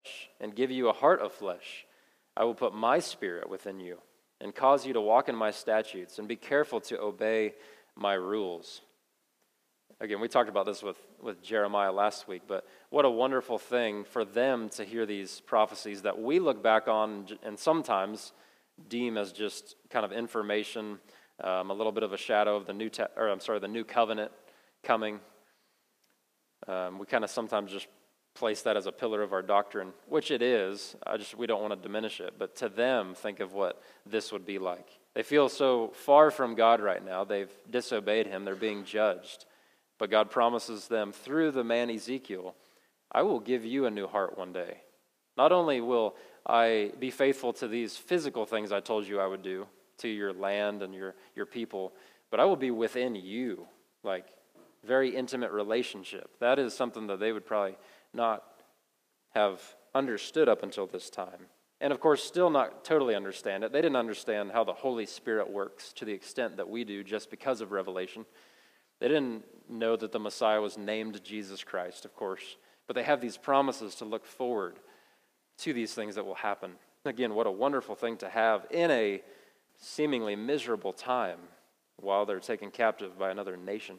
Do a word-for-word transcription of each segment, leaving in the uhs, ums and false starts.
and give you a heart of flesh. I will put my spirit within you and cause you to walk in my statutes and be careful to obey my rules. Again, we talked about this with, with Jeremiah last week, but what a wonderful thing for them to hear these prophecies that we look back on and sometimes deem as just kind of information, um, a little bit of a shadow of the new, te- or I'm sorry, the new covenant coming. Um, we kind of sometimes just place that as a pillar of our doctrine, which it is. I just we don't want to diminish it. But to them, think of what this would be like. They feel so far from God right now. They've disobeyed him. They're being judged. But God promises them through the man Ezekiel, I will give you a new heart one day. Not only will I be faithful to these physical things I told you I would do, to your land and your, your people, but I will be within you, like very intimate relationship. That is something that they would probably not have understood up until this time. And of course, still not totally understand it. They didn't understand how the Holy Spirit works to the extent that we do just because of Revelation. They didn't know that the Messiah was named Jesus Christ, of course. But they have these promises to look forward to these things that will happen. Again, what a wonderful thing to have in a seemingly miserable time while they're taken captive by another nation.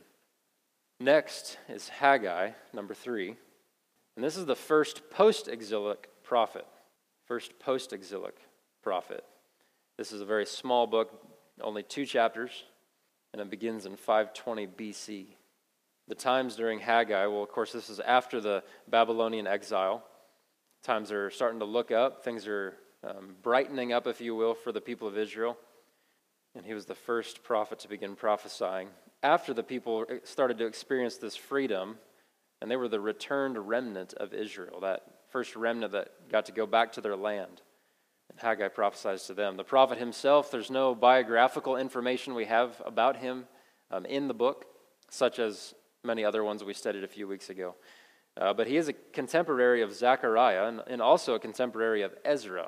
Next is Haggai, number three. And this is the first post-exilic prophet. First post-exilic prophet. This is a very small book, only two chapters, and it begins in five twenty B C. The times during Haggai, well, of course, this is after the Babylonian exile. Times are starting to look up. Things are um, brightening up, if you will, for the people of Israel. And he was the first prophet to begin prophesying. After the people started to experience this freedom, and they were the returned remnant of Israel, that first remnant that got to go back to their land. And Haggai prophesies to them. The prophet himself, there's no biographical information we have about him um, in the book, such as many other ones we studied a few weeks ago. Uh, but he is a contemporary of Zechariah and, and also a contemporary of Ezra.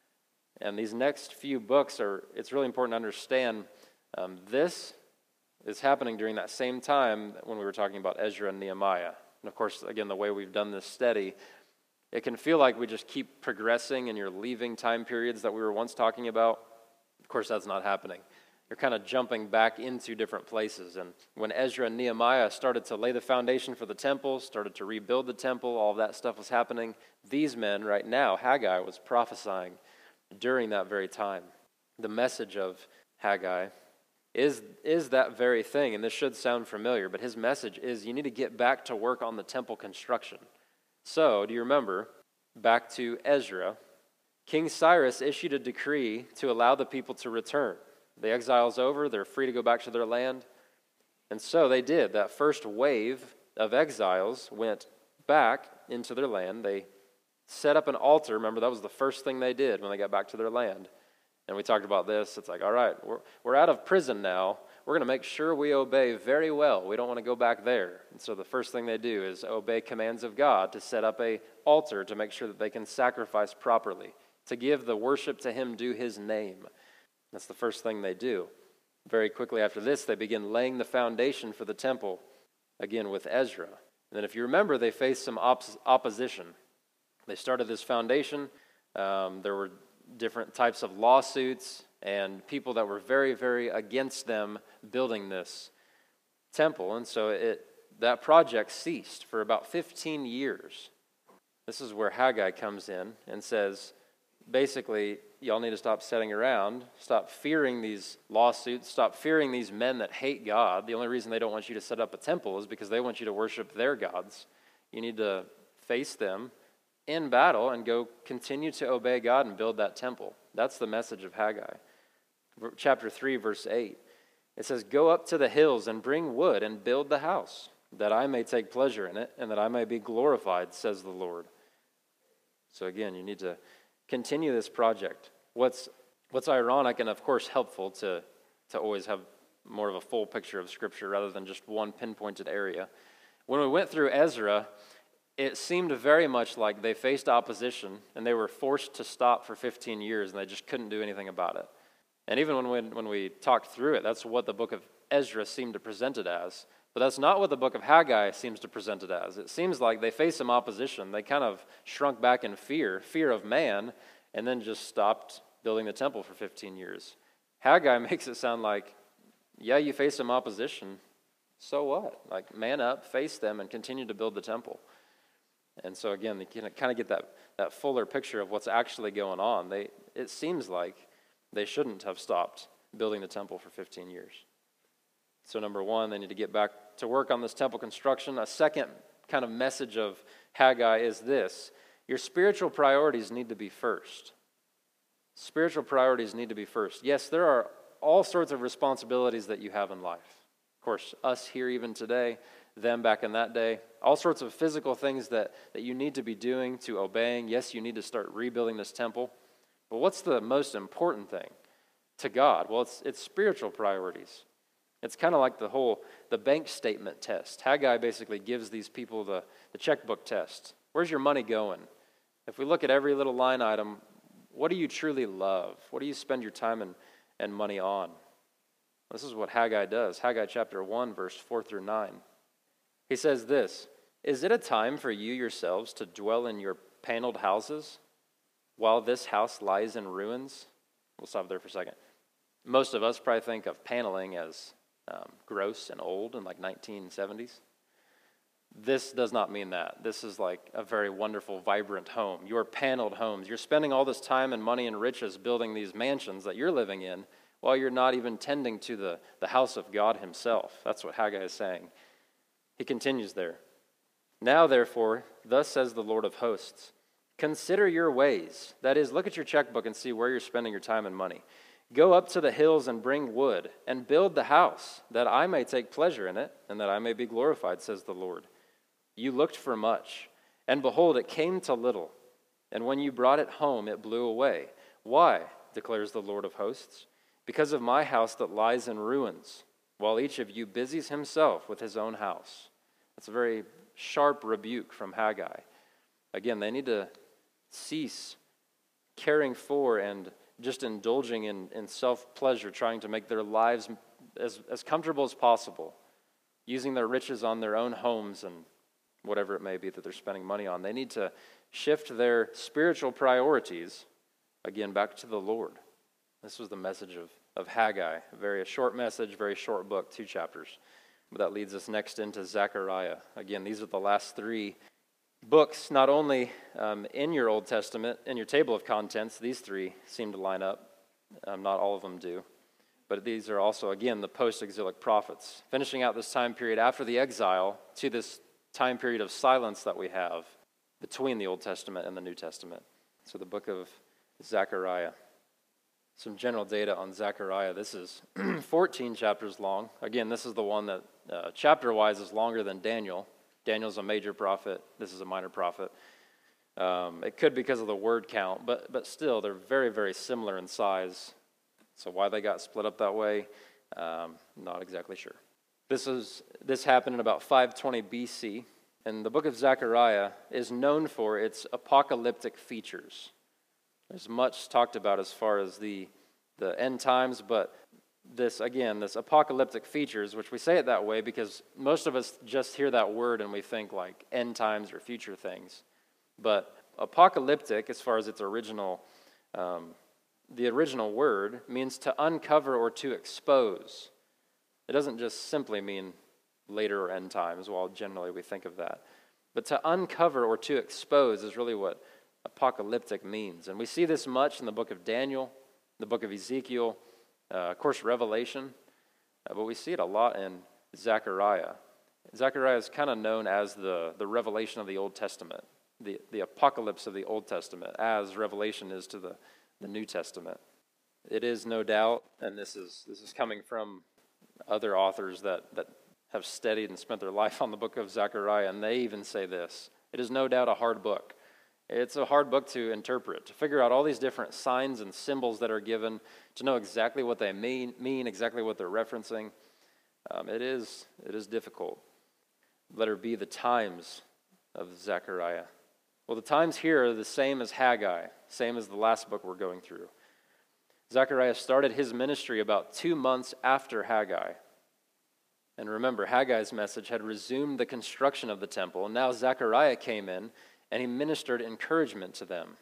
And these next few books are, it's really important to understand um, this is happening during that same time when we were talking about Ezra and Nehemiah. And of course, again, the way we've done this study, it can feel like we just keep progressing and you're leaving time periods that we were once talking about. Of course, that's not happening. You're kind of jumping back into different places. And when Ezra and Nehemiah started to lay the foundation for the temple, started to rebuild the temple, all of that stuff was happening. These men right now, Haggai was prophesying during that very time. The message of Haggai is, is that very thing, and this should sound familiar, but his message is you need to get back to work on the temple construction. So, do you remember, back to Ezra, King Cyrus issued a decree to allow the people to return. The exile's over, they're free to go back to their land. And so they did. That first wave of exiles went back into their land. They set up an altar. Remember, that was the first thing they did when they got back to their land. And we talked about this. It's like, all right, we're, we're out of prison now. We're going to make sure we obey very well. We don't want to go back there. And so the first thing they do is obey commands of God to set up an altar to make sure that they can sacrifice properly, to give the worship to him due his name. That's the first thing they do. Very quickly after this, they begin laying the foundation for the temple, again with Ezra. And then if you remember, they faced some op- opposition. They started this foundation. Um, there were different types of lawsuits and people that were very, very against them building this temple. And so it that project ceased for about fifteen years. This is where Haggai comes in and says, basically, y'all need to stop sitting around, stop fearing these lawsuits, stop fearing these men that hate God. The only reason they don't want you to set up a temple is because they want you to worship their gods. You need to face them in battle and go continue to obey God and build that temple. That's the message of Haggai. Chapter three, verse eight. It says, go up to the hills and bring wood and build the house, that I may take pleasure in it and that I may be glorified, says the Lord. So again, you need to continue this project. What's what's ironic and of course helpful to, to always have more of a full picture of Scripture rather than just one pinpointed area. When we went through Ezra, it seemed very much like they faced opposition and they were forced to stop for fifteen years and they just couldn't do anything about it. And even when we, when we talked through it, that's what the book of Ezra seemed to present it as. But that's not what the book of Haggai seems to present it as. It seems like they face some opposition. They kind of shrunk back in fear, fear of man, and then just stopped building the temple for fifteen years. Haggai makes it sound like, yeah, you face some opposition. So what? Like, man up, face them, and continue to build the temple. And so again, you can kind of get that, that fuller picture of what's actually going on. They, it seems like they shouldn't have stopped building the temple for fifteen years. So number one, they need to get back to work on this temple construction. A second kind of message of Haggai is this: your spiritual priorities need to be first. Spiritual priorities need to be first. Yes, there are all sorts of responsibilities that you have in life. Of course, us here even today, them back in that day, all sorts of physical things that, that you need to be doing to obeying. Yes, you need to start rebuilding this temple. But what's the most important thing to God? Well, it's it's spiritual priorities. It's kind of like the whole, the bank statement test. Haggai basically gives these people the, the checkbook test. Where's your money going? If we look at every little line item, what do you truly love? What do you spend your time and, and money on? This is what Haggai does. Haggai chapter one, verse four through nine. He says this: is it a time for you yourselves to dwell in your paneled houses while this house lies in ruins? We'll stop there for a second. Most of us probably think of paneling as um, gross and old in like nineteen seventies. This does not mean that. This is like a very wonderful, vibrant home. Your paneled homes. You're spending all this time and money and riches building these mansions that you're living in while you're not even tending to the, the house of God himself. That's what Haggai is saying. He continues there. Now, therefore, thus says the Lord of hosts, consider your ways. That is, look at your checkbook and see where you're spending your time and money. Go up to the hills and bring wood and build the house, that I may take pleasure in it and that I may be glorified, says the Lord. You looked for much, and behold, it came to little. And when you brought it home, it blew away. Why, declares the Lord of hosts? Because of my house that lies in ruins, while each of you busies himself with his own house. That's a very sharp rebuke from Haggai. Again, they need to cease caring for and just indulging in, in self-pleasure, trying to make their lives as, as comfortable as possible, using their riches on their own homes and whatever it may be that they're spending money on. They need to shift their spiritual priorities, again, back to the Lord. This was the message of, of Haggai, a very a short message, very short book, two chapters. But that leads us next into Zechariah. Again, these are the last three books, not only um, in your Old Testament, in your table of contents, these three seem to line up. Um, not all of them do. But these are also, again, the post-exilic prophets, finishing out this time period after the exile to this time period of silence that we have between the Old Testament and the New Testament. So the book of Zechariah. Some general data on Zechariah. This is fourteen chapters long. Again, this is the one that uh, chapter-wise is longer than Daniel. Daniel's a major prophet. This is a minor prophet. Um, it could be because of the word count, but but still, they're very, very similar in size. So why they got split up that way, um, not exactly sure. This is this happened in about five twenty B C, and the book of Zechariah is known for its apocalyptic features. There's much talked about as far as the the end times, but this, again, this apocalyptic features, which we say it that way because most of us just hear that word and we think like end times or future things. But apocalyptic, as far as its original, um, the original word, means to uncover or to expose. It doesn't just simply mean later or end times, while generally we think of that. But to uncover or to expose is really what apocalyptic means. And we see this much in the book of Daniel, the book of Ezekiel, uh, of course, Revelation, uh, but we see it a lot in Zechariah. Zechariah is kind of known as the, the revelation of the Old Testament, the, the apocalypse of the Old Testament, as Revelation is to the, the New Testament. It is no doubt, and this is this is coming from other authors that, that have studied and spent their life on the book of Zechariah, and they even say this: it is no doubt a hard book. It's a hard book to interpret, to figure out all these different signs and symbols that are given, to know exactly what they mean, mean exactly what they're referencing. Um, it is it is difficult. Let her be the times of Zechariah. Well, the times here are the same as Haggai, same as the last book we're going through. Zechariah started his ministry about two months after Haggai. And remember, Haggai's message had resumed the construction of the temple, and now Zechariah came in, and he ministered encouragement to them.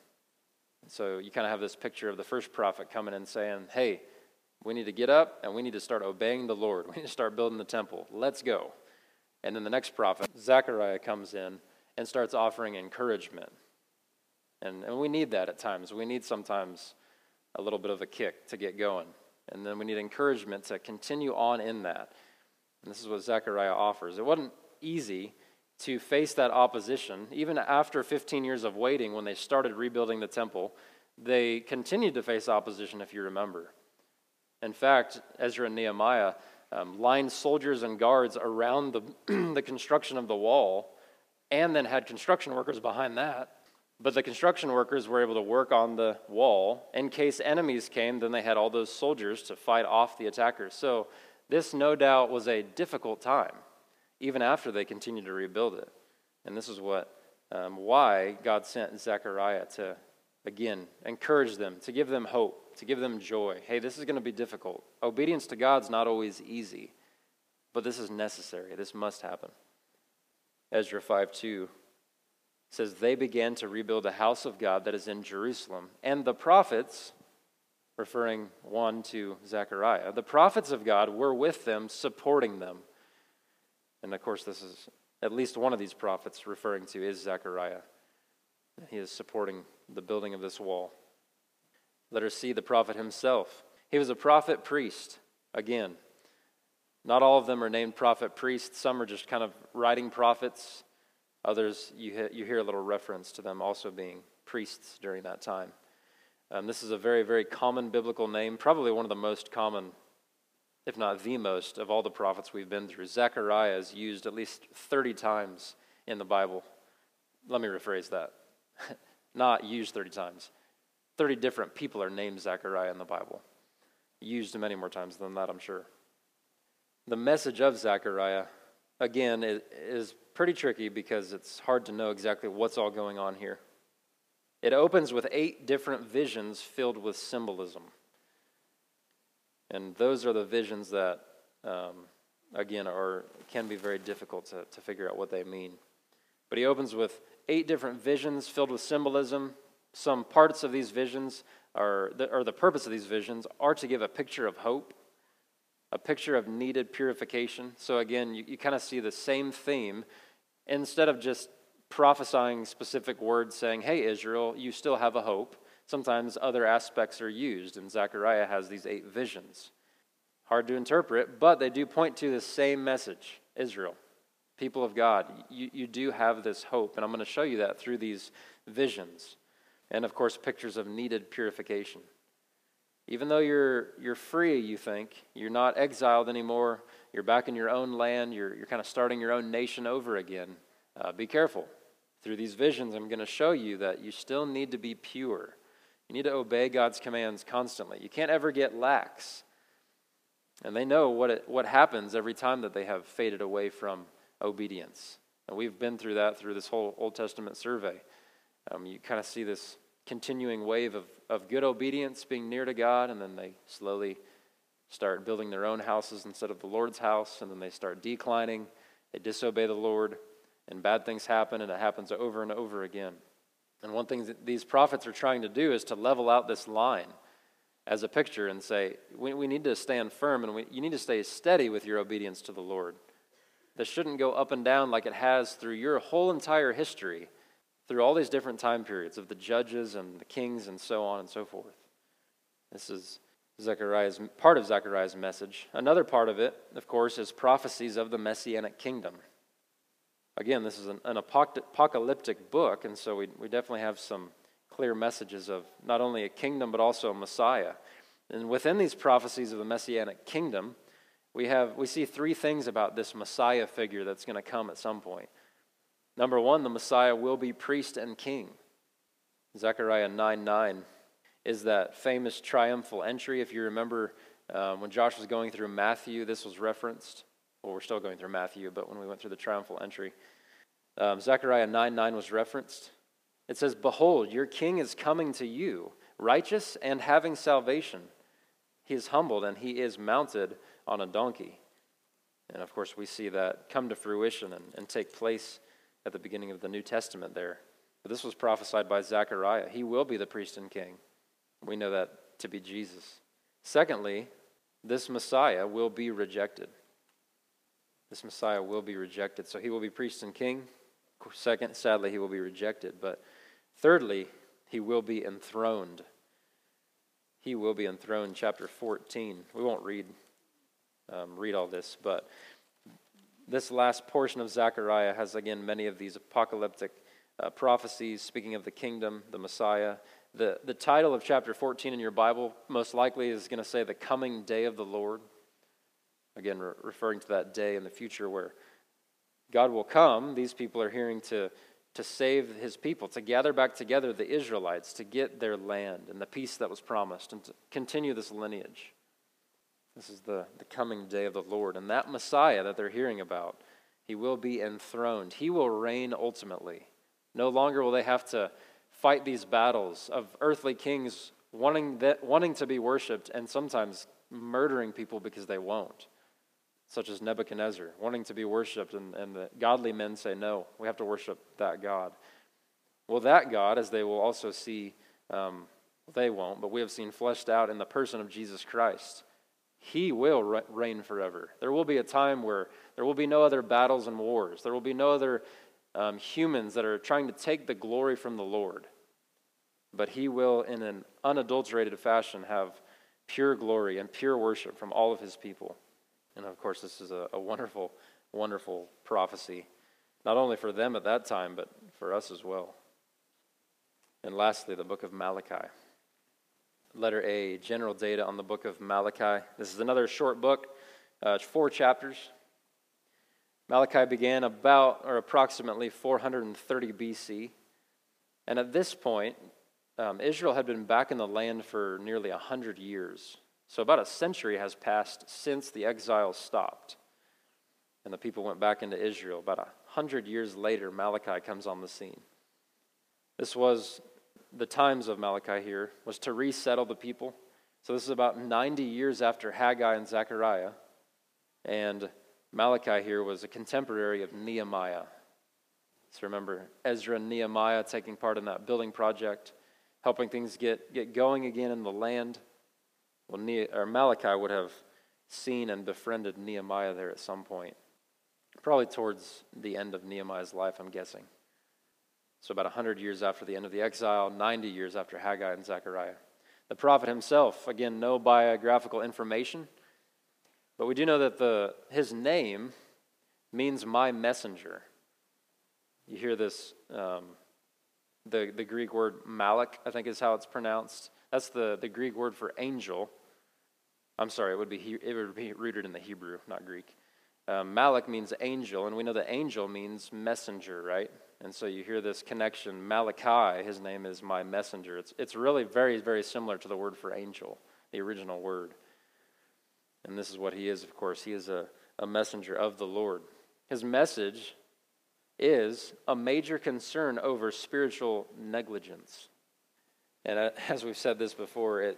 So you kind of have this picture of the first prophet coming in saying, hey, we need to get up, and we need to start obeying the Lord. We need to start building the temple. Let's go. And then the next prophet, Zechariah, comes in and starts offering encouragement. And, and we need that at times. We need sometimes a little bit of a kick to get going. And then we need encouragement to continue on in that. And this is what Zechariah offers. It wasn't easy to face that opposition. Even after fifteen years of waiting, when they started rebuilding the temple, they continued to face opposition, if you remember. In fact, Ezra and Nehemiah um, lined soldiers and guards around the, the construction of the wall, and then had construction workers behind that. But the construction workers were able to work on the wall. In case enemies came, then they had all those soldiers to fight off the attackers. So this, no doubt, was a difficult time, even after they continued to rebuild it. And this is what, um, why God sent Zechariah to, again, encourage them, to give them hope, to give them joy. Hey, this is going to be difficult. Obedience to God's not always easy, but this is necessary. This must happen. Ezra five two says, they began to rebuild the house of God that is in Jerusalem. And the prophets, referring one to Zechariah, the prophets of God were with them, supporting them. And of course, this is at least one of these prophets referring to is Zechariah. He is supporting the building of this wall. Let us see the prophet himself. He was a prophet priest. Again, not all of them are named prophet priests. Some are just kind of writing prophets. Others, you, you hear a little reference to them also being priests during that time. Um, this is a very, very common biblical name, probably one of the most common, if not the most, of all the prophets we've been through. Zechariah is used at least thirty times in the Bible. Let me rephrase that. Not used thirty times. thirty different people are named Zechariah in the Bible. Used many more times than that, I'm sure. The message of Zechariah, again, is pretty tricky because it's hard to know exactly what's all going on here. It opens with eight different visions filled with symbolism. And those are the visions that, um, again, are can be very difficult to, to figure out what they mean. But he opens with eight different visions filled with symbolism. Some parts of these visions, are the, or the purpose of these visions, are to give a picture of hope, a picture of needed purification. So again, you, you kind of see the same theme. Instead of just prophesying specific words saying, hey, Israel, you still have a hope, sometimes other aspects are used, and Zechariah has these eight visions. Hard to interpret, but they do point to the same message. Israel, people of God, you, you do have this hope, and I'm going to show you that through these visions. And of course, pictures of needed purification. Even though you're you're free, you think, you're not exiled anymore, you're back in your own land, you're, you're kind of starting your own nation over again, uh, be careful. Through these visions, I'm going to show you that you still need to be pure. You need to obey God's commands constantly. You can't ever get lax. And they know what it, what happens every time that they have faded away from obedience. And we've been through that through this whole Old Testament survey. Um, you kind of see this continuing wave of, of good obedience, being near to God, and then they slowly start building their own houses instead of the Lord's house, and then they start declining, they disobey the Lord, and bad things happen, and it happens over and over again. And one thing that these prophets are trying to do is to level out this line as a picture and say, we, we need to stand firm, and we, you need to stay steady with your obedience to the Lord. This shouldn't go up and down like it has through your whole entire history, through all these different time periods of the judges and the kings and so on and so forth. This is Zechariah's part of Zechariah's message. Another part of it, of course, is prophecies of the Messianic kingdom. Again, this is an, an apocalyptic book, and so we, we definitely have some clear messages of not only a kingdom but also a Messiah. And within these prophecies of the Messianic kingdom, we have we see three things about this Messiah figure that's going to come at some point. Number one, the Messiah will be priest and king. Zechariah nine nine is that famous triumphal entry. If you remember um, when Josh was going through Matthew, this was referenced. Well, we're still going through Matthew, but when we went through the triumphal entry, um, Zechariah nine nine was referenced. It says, "Behold, your king is coming to you, righteous and having salvation. He is humbled and he is mounted on a donkey." And of course, we see that come to fruition and, and take place at the beginning of the New Testament there. But this was prophesied by Zechariah. He will be the priest and king. We know that to be Jesus. Secondly, this Messiah will be rejected. This Messiah will be rejected. So he will be priest and king. Second, sadly, he will be rejected. But thirdly, he will be enthroned. He will be enthroned, chapter fourteen. We won't read um, read all this, but this last portion of Zechariah has, again, many of these apocalyptic uh, prophecies speaking of the kingdom, the Messiah. The, the title of chapter fourteen in your Bible most likely is going to say the coming day of the Lord. Again, re- referring to that day in the future where God will come. These people are hearing to, to save his people, to gather back together the Israelites, to get their land and the peace that was promised, and to continue this lineage. This is the, the coming day of the Lord. And that Messiah that they're hearing about, he will be enthroned. He will reign ultimately. No longer will they have to fight these battles of earthly kings wanting that, wanting to be worshipped and sometimes murdering people because they won't, such as Nebuchadnezzar, wanting to be worshipped, and, and the godly men say, no, we have to worship that God. Well, that God, as they will also see, um, they won't, but we have seen fleshed out in the person of Jesus Christ, he will re- reign forever. There will be a time where there will be no other battles and wars. There will be no other um, humans that are trying to take the glory from the Lord. But he will, in an unadulterated fashion, have pure glory and pure worship from all of his people. And of course, this is a, a wonderful, wonderful prophecy, not only for them at that time, but for us as well. And lastly, the book of Malachi. Letter A, general data on the book of Malachi. This is another short book. Uh, it's four chapters. Malachi began about or approximately four hundred thirty B C. And at this point, um, Israel had been back in the land for nearly one hundred years. So about a century has passed since the exile stopped. And the people went back into Israel. About a hundred years later, Malachi comes on the scene. This was the times of Malachi here, was to resettle the people. So this is about ninety years after Haggai and Zechariah. And Malachi here was a contemporary of Nehemiah. So remember, Ezra and Nehemiah taking part in that building project, helping things get, get going again in the land. Well, ne- or Malachi would have seen and befriended Nehemiah there at some point. Probably towards the end of Nehemiah's life, I'm guessing. So about one hundred years after the end of the exile, ninety years after Haggai and Zechariah. The prophet himself, again, no biographical information, but we do know that the his name means my messenger. You hear this, um, the, the Greek word malak, I think is how it's pronounced. That's the, the Greek word for angel. I'm sorry, it would be it would be rooted in the Hebrew, not Greek. Um, malak means angel, and we know that angel means messenger, right? And so you hear this connection. Malachi, his name is my messenger. It's it's really very, very similar to the word for angel, the original word. And this is what he is, of course. He is a, a messenger of the Lord. His message is a major concern over spiritual negligence. And as we've said this before, it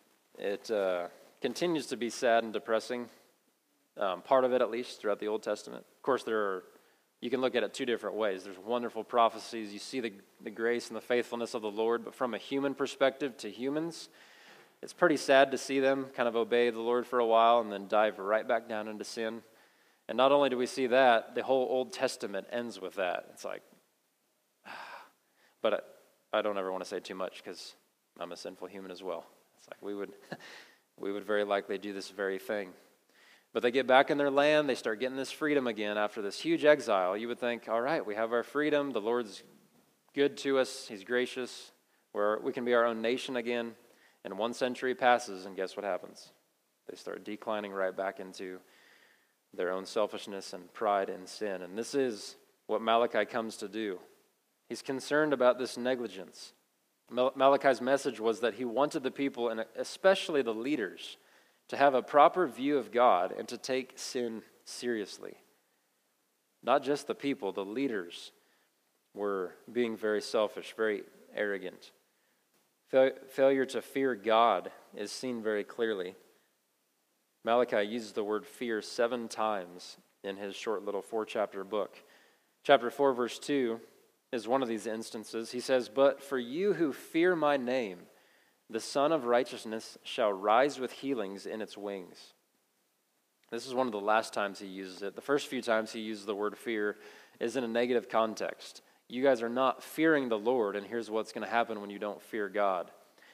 it uh, continues to be sad and depressing, um, part of it at least, throughout the Old Testament. Of course, there are, you can look at it two different ways. There's wonderful prophecies. You see the, the grace and the faithfulness of the Lord, but from a human perspective to humans, it's pretty sad to see them kind of obey the Lord for a while and then dive right back down into sin. And not only do we see that, the whole Old Testament ends with that. It's like, but I, I don't ever want to say too much because I'm a sinful human as well. It's like we would, we would very likely do this very thing. But they get back in their land, they start getting this freedom again after this huge exile. You would think, all right, we have our freedom, the Lord's good to us, he's gracious, where we can be our own nation again. And one century passes, and guess what happens? They start declining right back into their own selfishness and pride and sin. And this is what Malachi comes to do. He's concerned about this negligence. Malachi's message was that he wanted the people, and especially the leaders, to have a proper view of God and to take sin seriously. Not just the people, the leaders were being very selfish, very arrogant. Fail- failure to fear God is seen very clearly. Malachi uses the word fear seven times in his short little four-chapter book. Chapter four, verse two is one of these instances. He says, "But for you who fear my name, the Son of Righteousness shall rise with healings in its wings." This is one of the last times he uses it. The first few times he uses the word fear is in a negative context. You guys are not fearing the Lord, and here's what's going to happen when you don't fear God.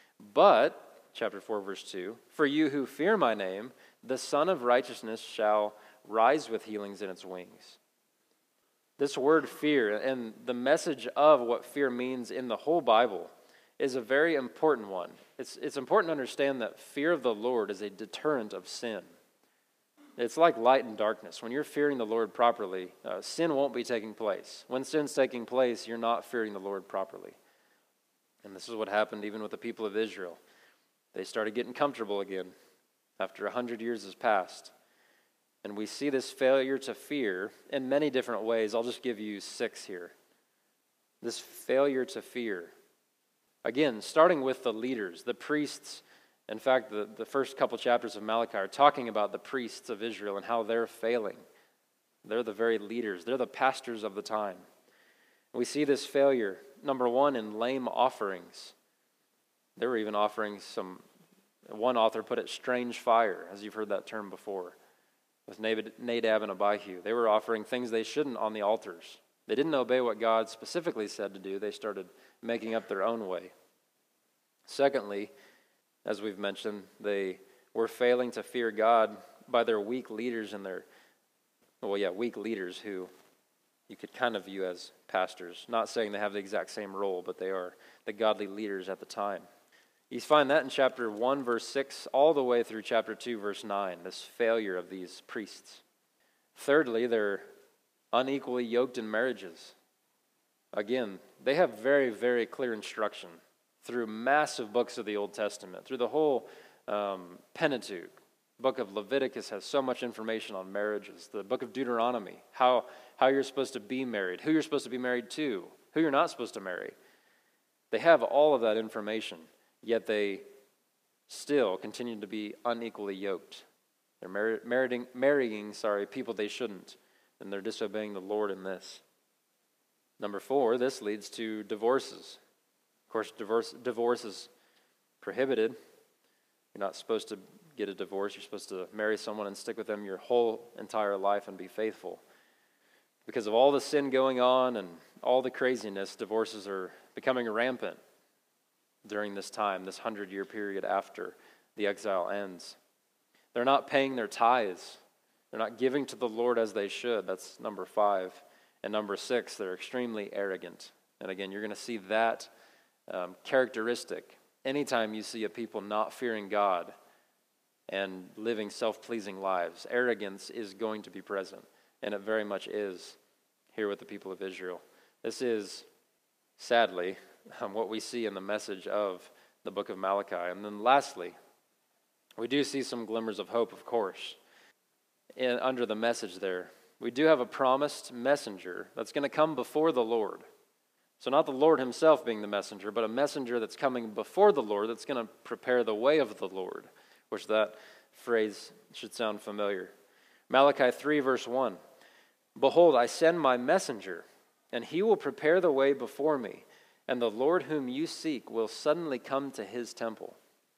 But, chapter four, verse two, "For you who fear my name, the Son of Righteousness shall rise with healings in its wings." This word fear and the message of what fear means in the whole Bible is a very important one. It's, it's important to understand that fear of the Lord is a deterrent of sin. It's like light and darkness. When you're fearing the Lord properly, uh, sin won't be taking place. When sin's taking place, you're not fearing the Lord properly. And this is what happened even with the people of Israel. They started getting comfortable again after a hundred years has passed. And we see this failure to fear in many different ways. I'll just give you six here. This failure to fear. Again, starting with the leaders, the priests. In fact, the, the first couple chapters of Malachi are talking about the priests of Israel and how they're failing. They're the very leaders. They're the pastors of the time. We see this failure, number one, in lame offerings. They were even offering some, one author put it, strange fire, as you've heard that term before, with Nadab and Abihu. They were offering things they shouldn't on the altars. They didn't obey what God specifically said to do. They started making up their own way. Secondly, as we've mentioned, they were failing to fear God by their weak leaders and their, well, yeah, weak leaders who you could kind of view as pastors. Not saying they have the exact same role, but they are the godly leaders at the time. You find that in chapter one, verse six, all the way through chapter two, verse nine, this failure of these priests. Thirdly, they're unequally yoked in marriages. Again, they have very, very clear instruction through massive books of the Old Testament, through the whole um, Pentateuch. The book of Leviticus has so much information on marriages. The book of Deuteronomy, how, how you're supposed to be married, who you're supposed to be married to, who you're not supposed to marry. They have all of that information, yet they still continue to be unequally yoked. They're mar- marrying, marrying sorry, people they shouldn't, and they're disobeying the Lord in this. Number four, this leads to divorces. Of course, divorce, divorce is prohibited. You're not supposed to get a divorce. You're supposed to marry someone and stick with them your whole entire life and be faithful. Because of all the sin going on and all the craziness, divorces are becoming rampant during this time, this hundred-year period after the exile ends. They're not paying their tithes. They're not giving to the Lord as they should. That's number five. And number six, they're extremely arrogant. And again, you're going to see that um, characteristic anytime you see a people not fearing God and living self-pleasing lives. Arrogance is going to be present, and it very much is here with the people of Israel. This is, sadly, um, what we see in the message of the book of Malachi. And then lastly, we do see some glimmers of hope, of course, in, under the message there. We do have a promised messenger that's going to come before the Lord. So not the Lord himself being the messenger, but a messenger that's coming before the Lord that's going to prepare the way of the Lord, which that phrase should sound familiar. Malachi three, verse one, "Behold, I send my messenger, and he will prepare the way before me, and the Lord whom you seek will suddenly come to his temple."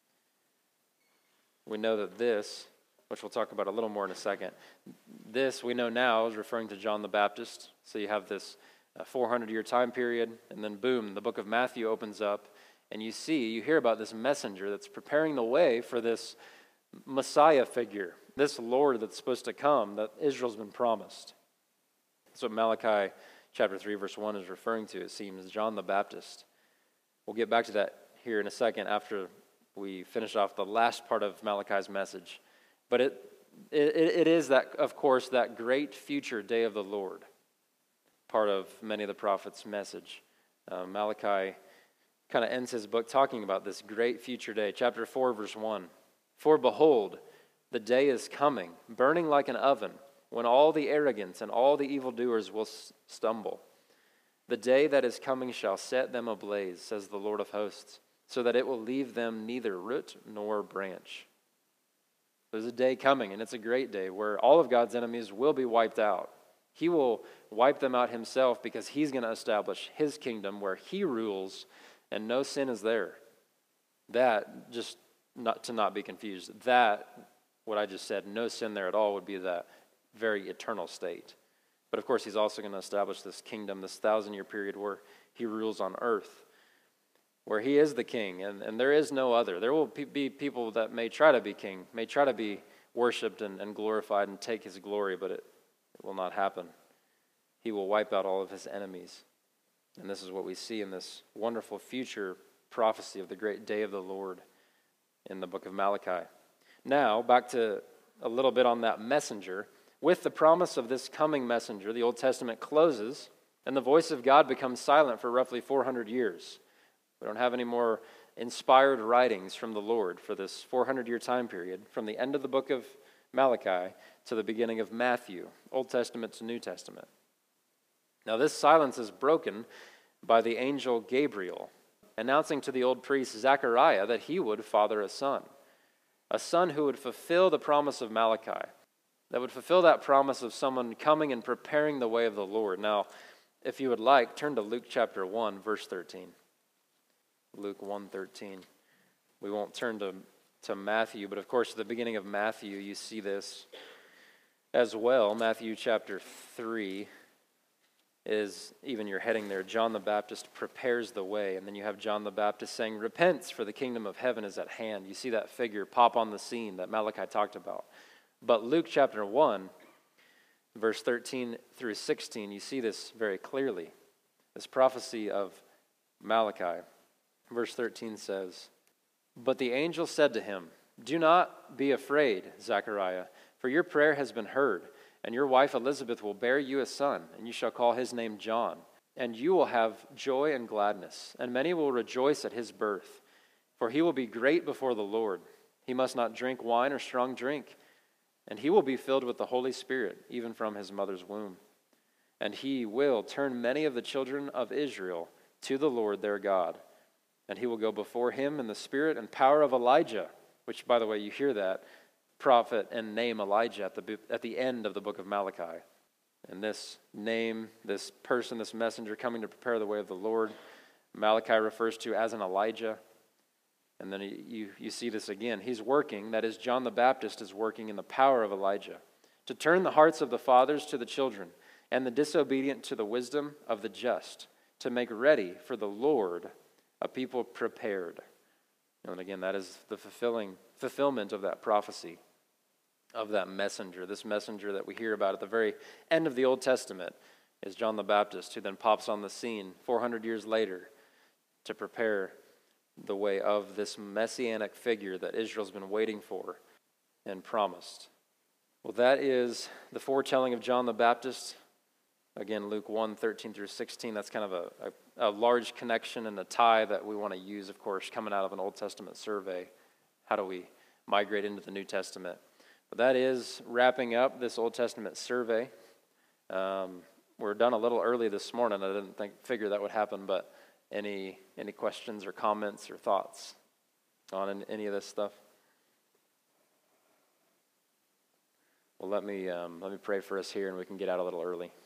We know that this, which we'll talk about a little more in a second, this we know now is referring to John the Baptist. So you have this four hundred year time period, and then boom, the book of Matthew opens up, and you see, you hear about this messenger that's preparing the way for this Messiah figure, this Lord that's supposed to come that Israel's been promised. That's what Malachi chapter three, verse one is referring to, it seems, John the Baptist. We'll get back to that here in a second after we finish off the last part of Malachi's message. But it, it, it is, that, of course, that great future day of the Lord, part of many of the prophets' message. Uh, Malachi kind of ends his book talking about this great future day. Chapter four, verse one. "For behold, the day is coming, burning like an oven, when all the arrogant and all the evildoers will stumble. The day that is coming shall set them ablaze, says the Lord of hosts, so that it will leave them neither root nor branch." There's a day coming, and it's a great day, where all of God's enemies will be wiped out. He will wipe them out himself because he's going to establish his kingdom where he rules and no sin is there. That, just not to not be confused, that, what I just said, no sin there at all, would be that very eternal state. But of course, he's also going to establish this kingdom, this thousand-year period where he rules on earth, where he is the king, and, and there is no other. There will be people that may try to be king, may try to be worshipped and, and glorified and take his glory, but it, it will not happen. He will wipe out all of his enemies. And this is what we see in this wonderful future prophecy of the great day of the Lord in the book of Malachi. Now, back to a little bit on that messenger. With the promise of this coming messenger, the Old Testament closes, and the voice of God becomes silent for roughly four hundred years. We don't have any more inspired writings from the Lord for this four hundred year time period, from the end of the book of Malachi to the beginning of Matthew, Old Testament to New Testament. Now, this silence is broken by the angel Gabriel, announcing to the old priest Zechariah that he would father a son, a son who would fulfill the promise of Malachi, that would fulfill that promise of someone coming and preparing the way of the Lord. Now, if you would like, turn to Luke chapter one, verse thirteen. Luke one thirteen. We won't turn to, to Matthew, but of course at the beginning of Matthew you see this as well. Matthew chapter three is even your heading there. John the Baptist prepares the way, and then you have John the Baptist saying, "Repent, for the kingdom of heaven is at hand." You see that figure pop on the scene that Malachi talked about. But Luke chapter one, verse thirteen through sixteen, you see this very clearly. This prophecy of Malachi. Verse thirteen says, "But the angel said to him, 'Do not be afraid, Zechariah, for your prayer has been heard, and your wife Elizabeth will bear you a son, and you shall call his name John. And you will have joy and gladness, and many will rejoice at his birth. For he will be great before the Lord. He must not drink wine or strong drink, and he will be filled with the Holy Spirit, even from his mother's womb. And he will turn many of the children of Israel to the Lord their God. And he will go before him in the spirit and power of Elijah,'" which, by the way, you hear that prophet and name Elijah at the, at the end of the book of Malachi. And this name, this person, this messenger coming to prepare the way of the Lord, Malachi refers to as an Elijah. And then you, you see this again. He's working, that is, John the Baptist is working in the power of Elijah, to turn the hearts of the fathers to the children, and the disobedient to the wisdom of the just, to make ready for the Lord a people prepared. And again, that is the fulfilling fulfillment of that prophecy, of that messenger. This messenger that we hear about at the very end of the Old Testament is John the Baptist, who then pops on the scene four hundred years later to prepare the way of this messianic figure that Israel's been waiting for and promised. Well, that is the foretelling of John the Baptist. Again, Luke one, thirteen through sixteen, that's kind of a, a, a large connection and a tie that we want to use, of course, coming out of an Old Testament survey. How do we migrate into the New Testament? But that is wrapping up this Old Testament survey. Um, we're done a little early this morning. I didn't think figure that would happen, but any any questions or comments or thoughts on any of this stuff? Well, let me um, let me pray for us here, and we can get out a little early.